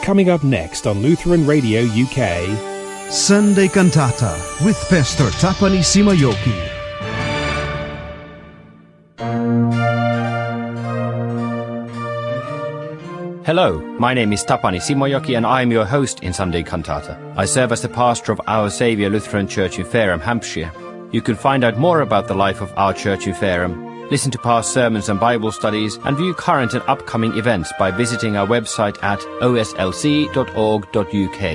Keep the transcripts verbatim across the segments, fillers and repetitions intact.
Coming up next on Lutheran Radio U K, Sunday Cantata with Pastor Tapani Simojoki. Hello, my name is Tapani Simojoki and I am your host in Sunday Cantata. I serve as the pastor of Our Saviour Lutheran Church in Fareham, Hampshire. You can find out more about the life of our church in Fareham, listen to past sermons and Bible studies, and view current and upcoming events by visiting our website at o s l c dot org dot u k.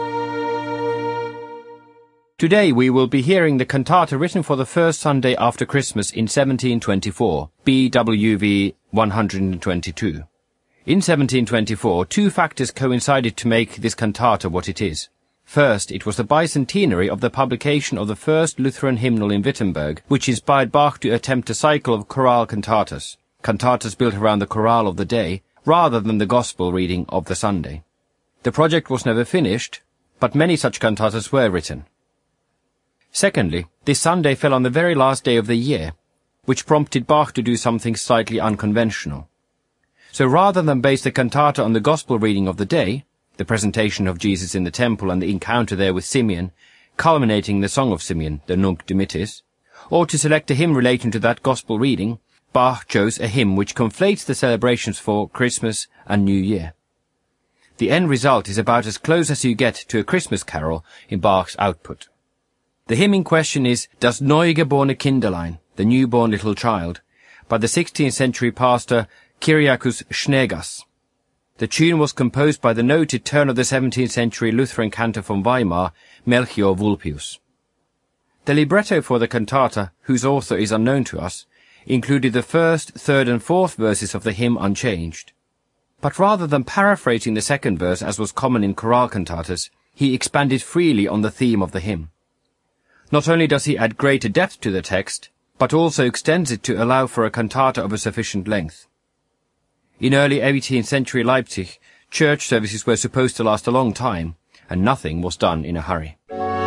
Today we will be hearing the cantata written for the first Sunday after Christmas in seventeen twenty-four, B W V one hundred twenty-two. In seventeen twenty-four, two factors coincided to make this cantata what it is. First, it was the bicentenary of the publication of the first Lutheran hymnal in Wittenberg, which inspired Bach to attempt a cycle of chorale cantatas, cantatas built around the chorale of the day, rather than the gospel reading of the Sunday. The project was never finished, but many such cantatas were written. Secondly, this Sunday fell on the very last day of the year, which prompted Bach to do something slightly unconventional. So rather than base the cantata on the gospel reading of the day, the presentation of Jesus in the temple and the encounter there with Simeon, culminating in the Song of Simeon, the Nunc Dimittis, or to select a hymn relating to that gospel reading, Bach chose a hymn which conflates the celebrations for Christmas and New Year. The end result is about as close as you get to a Christmas carol in Bach's output. The hymn in question is Das Neugeborene Kinderlein, the newborn little child, by the sixteenth century pastor Kyriakus Schneegass. The tune was composed by the noted turn of the seventeenth century Lutheran cantor from Weimar, Melchior Vulpius. The libretto for the cantata, whose author is unknown to us, included the first, third and fourth verses of the hymn unchanged. But rather than paraphrasing the second verse as was common in chorale cantatas, he expanded freely on the theme of the hymn. Not only does he add greater depth to the text, but also extends it to allow for a cantata of a sufficient length. In early eighteenth century Leipzig, church services were supposed to last a long time, and nothing was done in a hurry.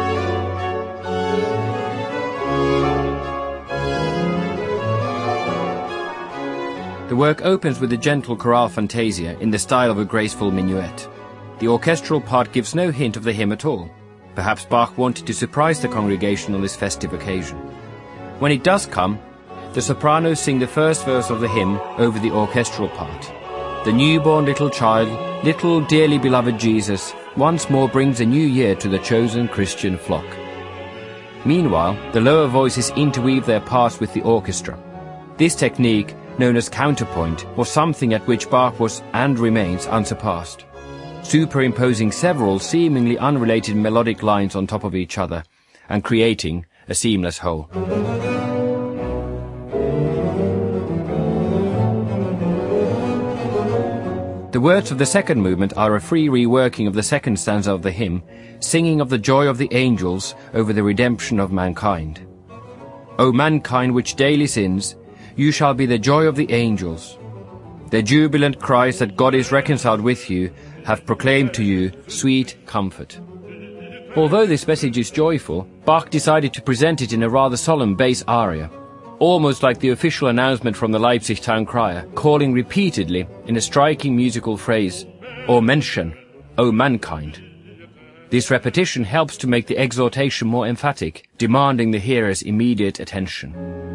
The work opens with a gentle chorale fantasia in the style of a graceful minuet. The orchestral part gives no hint of the hymn at all. Perhaps Bach wanted to surprise the congregation on this festive occasion. When it does come, the sopranos sing the first verse of the hymn over the orchestral part. The newborn little child, little dearly beloved Jesus, once more brings a new year to the chosen Christian flock. Meanwhile, the lower voices interweave their parts with the orchestra. This technique, known as counterpoint, was something at which Bach was and remains unsurpassed, superimposing several seemingly unrelated melodic lines on top of each other and creating a seamless whole. The words of the second movement are a free reworking of the second stanza of the hymn, singing of the joy of the angels over the redemption of mankind. O mankind which daily sins, you shall be the joy of the angels. Their jubilant cries that God is reconciled with you have proclaimed to you sweet comfort. Although this message is joyful, Bach decided to present it in a rather solemn bass aria, almost like the official announcement from the Leipzig town crier, calling repeatedly in a striking musical phrase, O Menschen, O mankind. This repetition helps to make the exhortation more emphatic, demanding the hearer's immediate attention.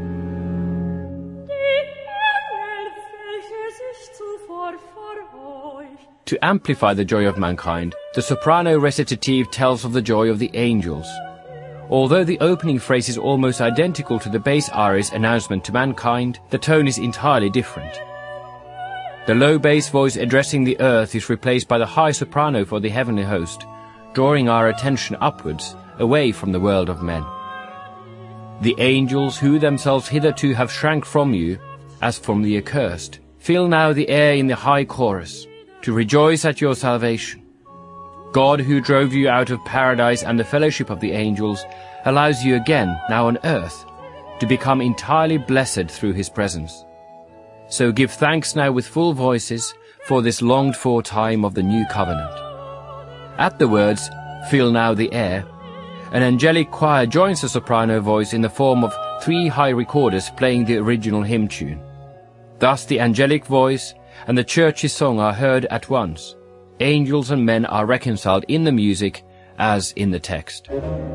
To amplify the joy of mankind, the soprano recitative tells of the joy of the angels. Although the opening phrase is almost identical to the bass aria's announcement to mankind, the tone is entirely different. The low bass voice addressing the earth is replaced by the high soprano for the heavenly host, drawing our attention upwards, away from the world of men. The angels, who themselves hitherto have shrank from you, as from the accursed, fill now the air in the high chorus, to rejoice at your salvation. God, who drove you out of paradise and the fellowship of the angels, allows you again, now on earth, to become entirely blessed through his presence. So give thanks now with full voices for this longed-for time of the new covenant. At the words, fill now the air, an angelic choir joins the soprano voice in the form of three high recorders playing the original hymn tune. Thus the angelic voice and the church's song are heard at once, angels and men are reconciled in the music as in the text.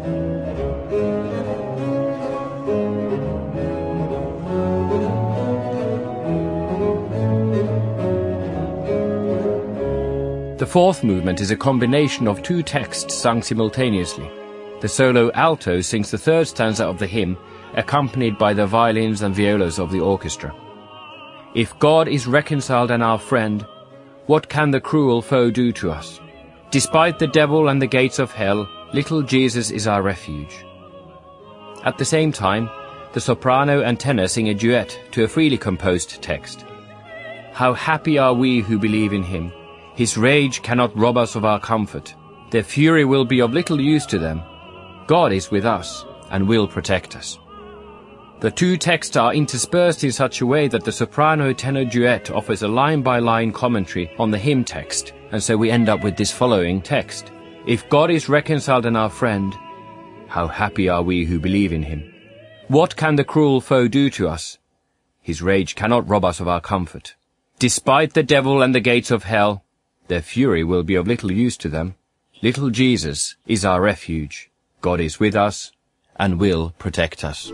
The fourth movement is a combination of two texts sung simultaneously. The solo alto sings the third stanza of the hymn, accompanied by the violins and violas of the orchestra. If God is reconciled and our friend, what can the cruel foe do to us? Despite the devil and the gates of hell, little Jesus is our refuge. At the same time, the soprano and tenor sing a duet to a freely composed text. How happy are we who believe in him! His rage cannot rob us of our comfort. Their fury will be of little use to them. God is with us and will protect us. The two texts are interspersed in such a way that the soprano-tenor duet offers a line-by-line commentary on the hymn text, and so we end up with this following text. If God is reconciled and our friend, how happy are we who believe in him. What can the cruel foe do to us? His rage cannot rob us of our comfort. Despite the devil and the gates of hell, their fury will be of little use to them. Little Jesus is our refuge. God is with us and will protect us.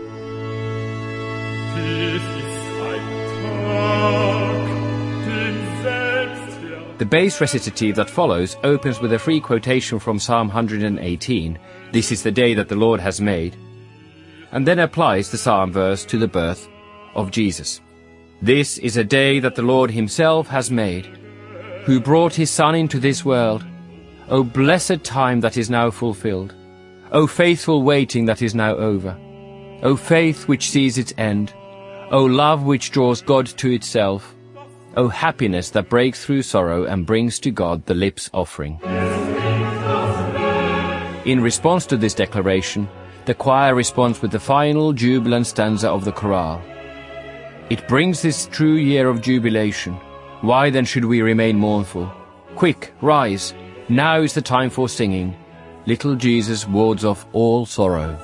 The bass recitative that follows opens with a free quotation from Psalm one hundred eighteen, "This is the day that the Lord has made," and then applies the psalm verse to the birth of Jesus. This is a day that the Lord himself has made, who brought his Son into this world. O blessed time that is now fulfilled. O faithful waiting that is now over. O faith which sees its end. O love which draws God to itself. O happiness that breaks through sorrow and brings to God the lips' offering. In response to this declaration, the choir responds with the final jubilant stanza of the chorale. It brings this true year of jubilation. Why then should we remain mournful? Quick, rise. Now is the time for singing. Little Jesus wards off all sorrow.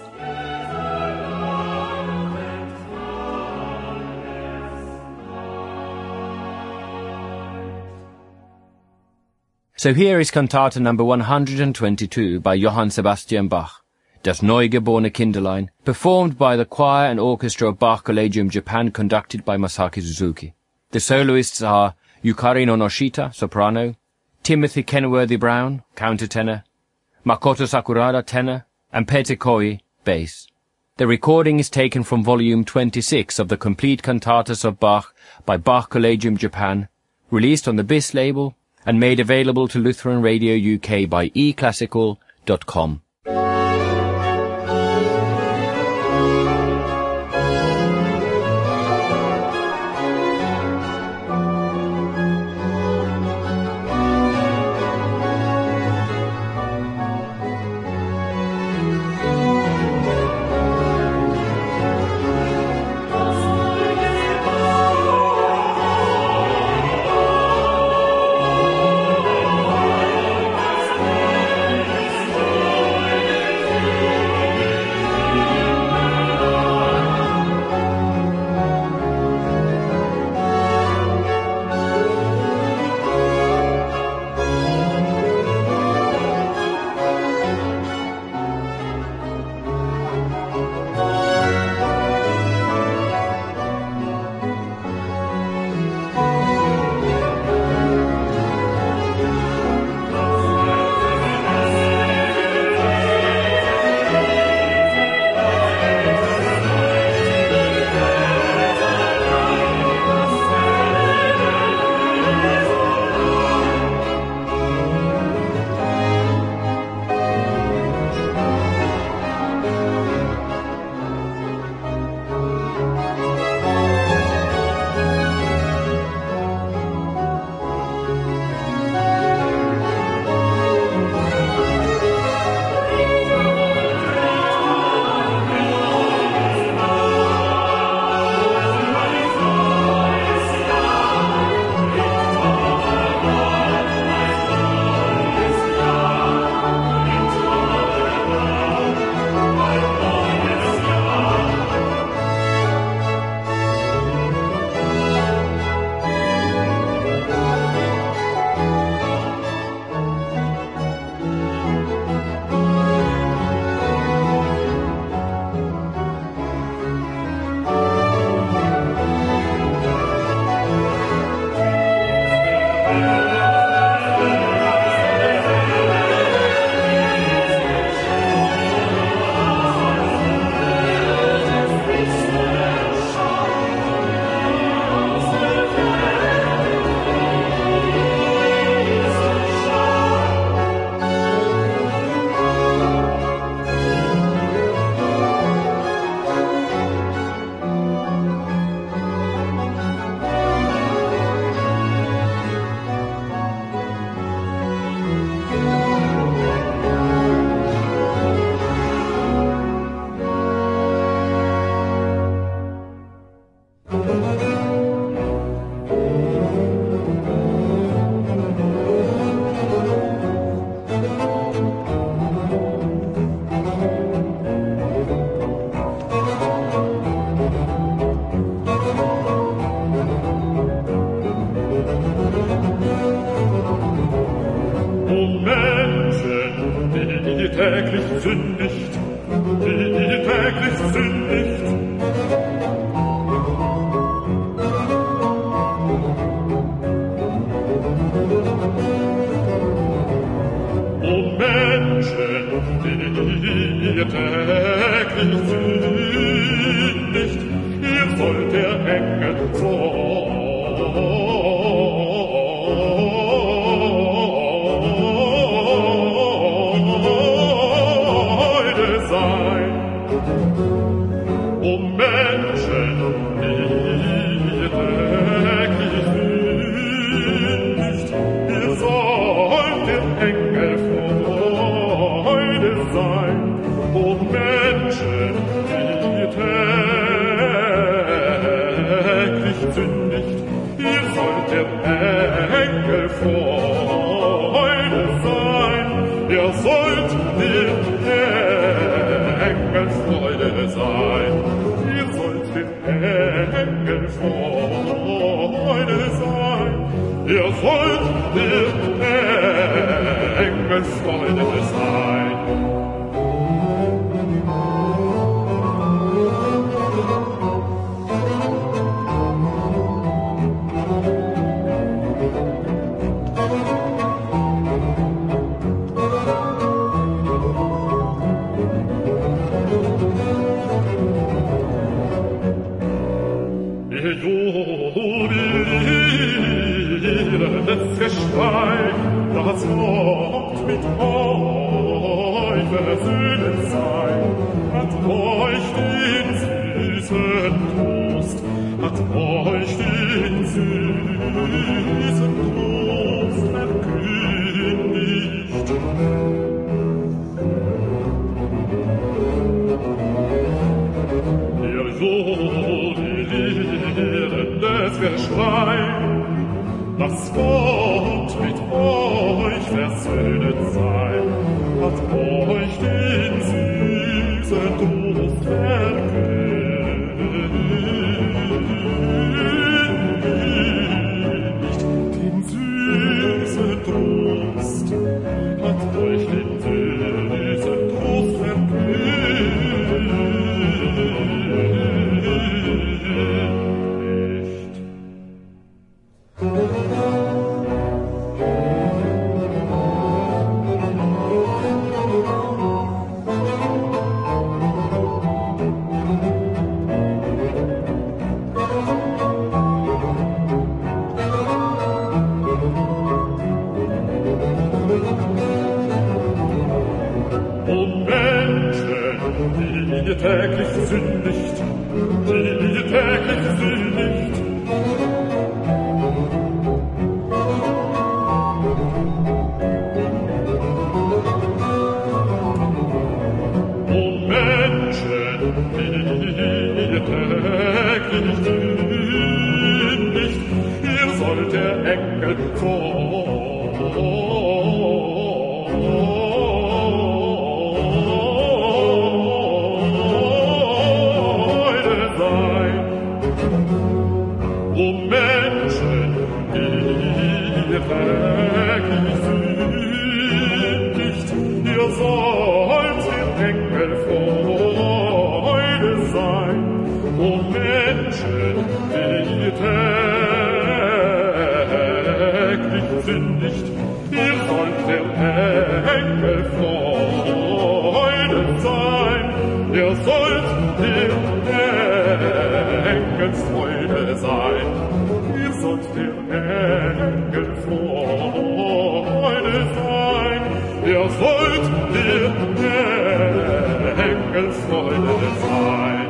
So here is cantata number one hundred twenty-two by Johann Sebastian Bach, Das Neugeborene Kinderlein, performed by the choir and orchestra of Bach Collegium Japan, conducted by Masaki Suzuki. The soloists are Yukari no Noshita, soprano, Timothy Kenworthy Brown, countertenor, Makoto Sakurada, tenor, and Pete Koi, bass. The recording is taken from volume twenty-six of the Complete Cantatas of Bach by Bach Collegium Japan, released on the B I S label and made available to Lutheran Radio U K by e classical dot com. Sinn nicht, ihr sollt der Engel Freude sein, ihr sollt der Engel Freude sein, ihr sollt der Engel Freude sein, ihr sollt der Engel Freude sein.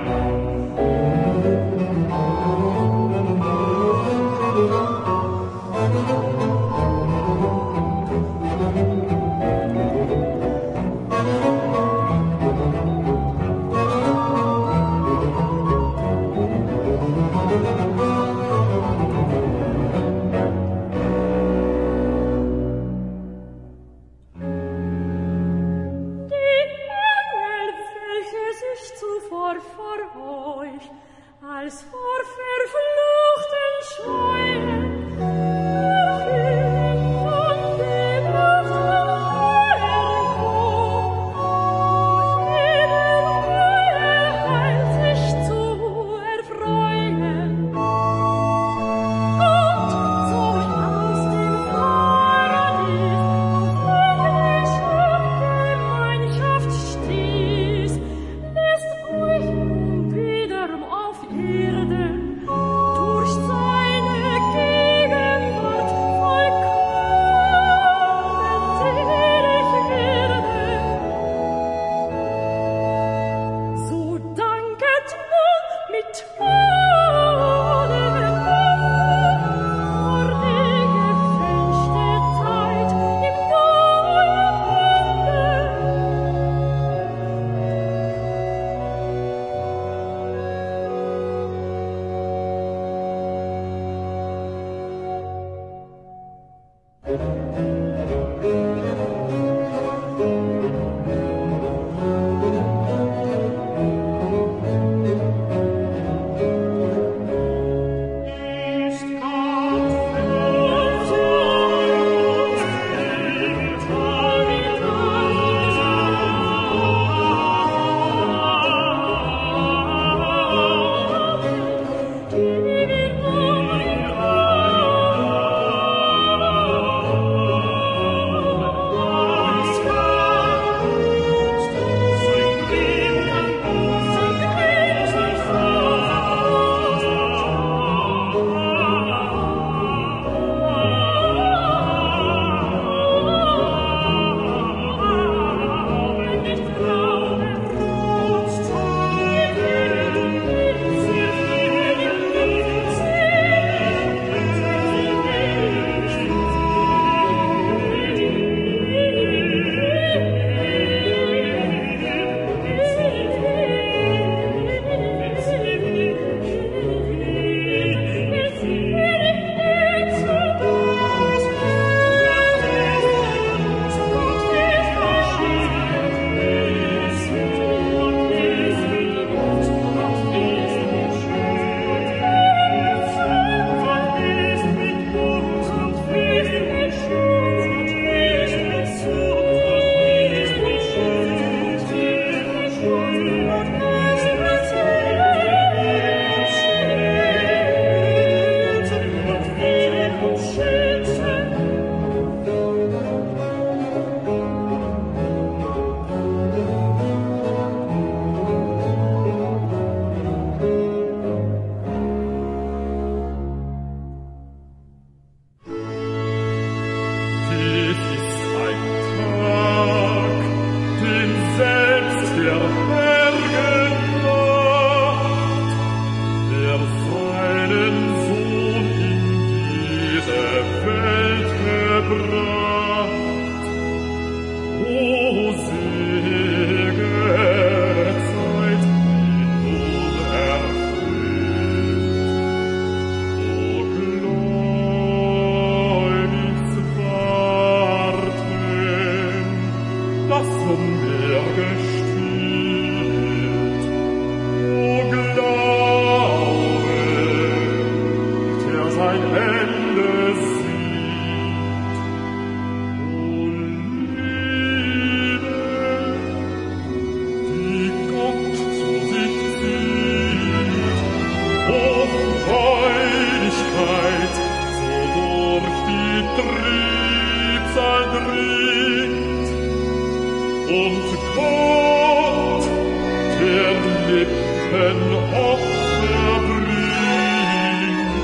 und Gott, der Lippen Opfer bringt.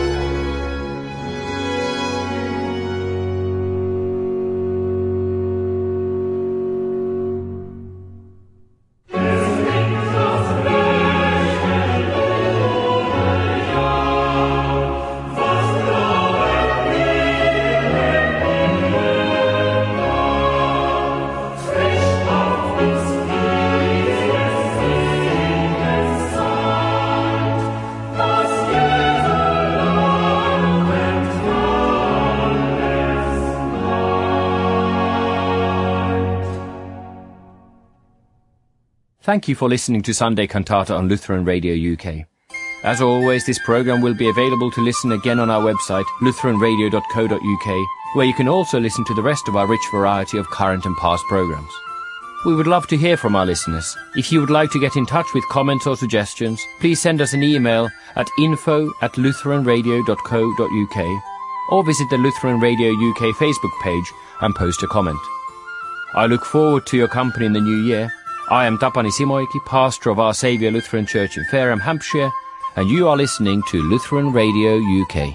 Thank you for listening to Sunday Cantata on Lutheran Radio U K. As always, this program will be available to listen again on our website, lutheran radio dot co dot u k, where you can also listen to the rest of our rich variety of current and past programs. We would love to hear from our listeners. If you would like to get in touch with comments or suggestions, please send us an email at info at lutheran radio dot co dot u k or visit the Lutheran Radio U K Facebook page and post a comment. I look forward to your company in the new year. I am Tapani Simoiki, pastor of Our Saviour Lutheran Church in Fareham, Hampshire, and you are listening to Lutheran Radio U K.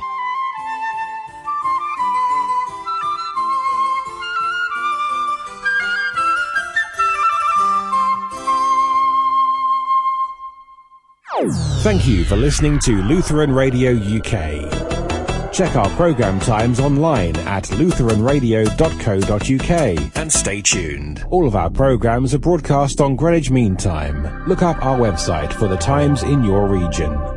Thank you for listening to Lutheran Radio U K. Check our program times online at lutheran radio dot co dot u k and stay tuned. All of our programs are broadcast on Greenwich Mean Time. Look up our website for the times in your region.